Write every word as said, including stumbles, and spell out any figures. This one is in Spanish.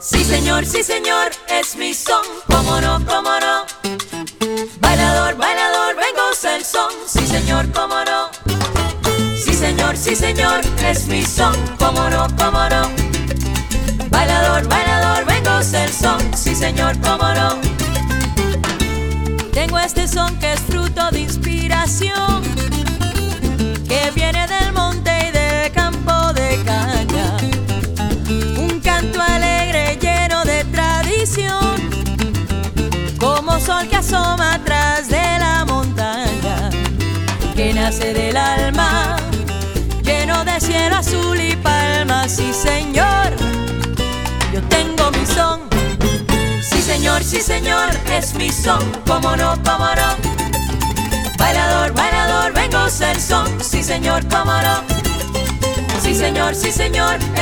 Sí señor, sí señor, es mi son, cómo no, cómo no. Bailador, bailador, vengo el son, sí señor, cómo no. Sí señor, sí señor, es mi son, cómo no, cómo no. Bailador, bailador, vengo el son, sí señor, cómo no. Tengo este son que es fruto de inspiración, que viene del monte y del campo de caña. Un canto alegre lleno de tradición, como sol que asoma atrás de la montaña, que nace del alma, lleno de cielo azul y palmas. Sí señor, yo tengo mi son. Sí señor, sí señor, es mi son, cómo no, cómo no. Bailador, bailador, vengo el son, sí señor, cómo no. Sí señor, sí señor,